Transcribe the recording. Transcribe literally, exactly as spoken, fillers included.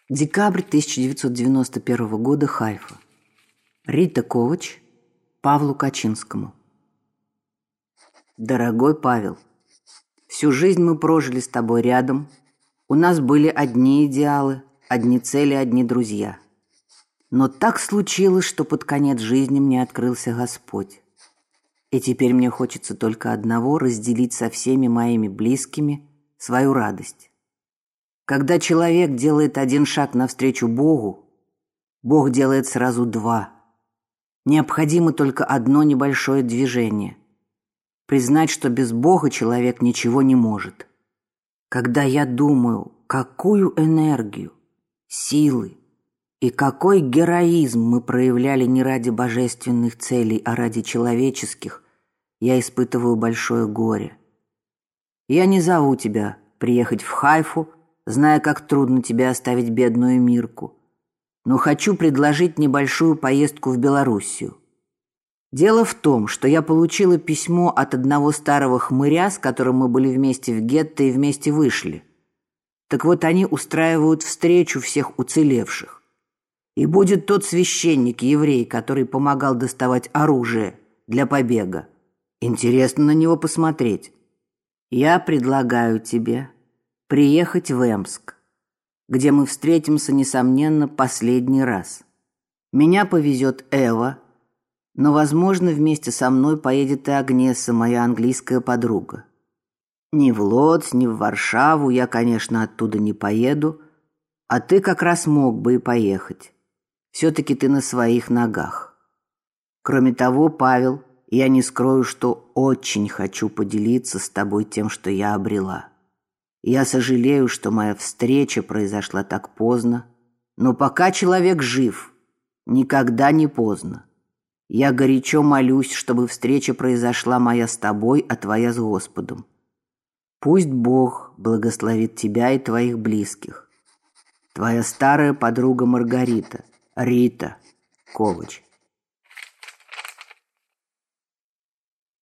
Декабрь тысяча девятьсот девяносто первого года, Хайфа. Рита Ковач Павлу Качинскому. Дорогой Павел, всю жизнь мы прожили с тобой рядом. У нас были одни идеалы, одни цели, одни друзья. Но так случилось, что под конец жизни мне открылся Господь. И теперь мне хочется только одного — разделить со всеми моими близкими свою радость. Когда человек делает один шаг навстречу Богу, Бог делает сразу два. Необходимо только одно небольшое движение. Признать, что без Бога человек ничего не может. Когда я думаю, какую энергию, силы и какой героизм мы проявляли не ради божественных целей, а ради человеческих, я испытываю большое горе. Я не зову тебя приехать в Хайфу, зная, как трудно тебе оставить бедную Мирку, но хочу предложить небольшую поездку в Белоруссию. Дело в том, что я получила письмо от одного старого хмыря, с которым мы были вместе в гетто и вместе вышли. Так вот, они устраивают встречу всех уцелевших. И будет тот священник-еврей, который помогал доставать оружие для побега. Интересно на него посмотреть. Я предлагаю тебе приехать в Эмск, где мы встретимся, несомненно, последний раз. Меня повезет Эва, но, возможно, вместе со мной поедет и Агнеса, моя английская подруга. Ни в Лодзь, ни в Варшаву я, конечно, оттуда не поеду, а ты как раз мог бы и поехать. Все-таки ты на своих ногах. Кроме того, Павел, я не скрою, что очень хочу поделиться с тобой тем, что я обрела. Я сожалею, что моя встреча произошла так поздно, но пока человек жив, никогда не поздно. Я горячо молюсь, чтобы встреча произошла моя с тобой, а твоя с Господом. Пусть Бог благословит тебя и твоих близких. Твоя старая подруга Маргарита, Рита Ковач.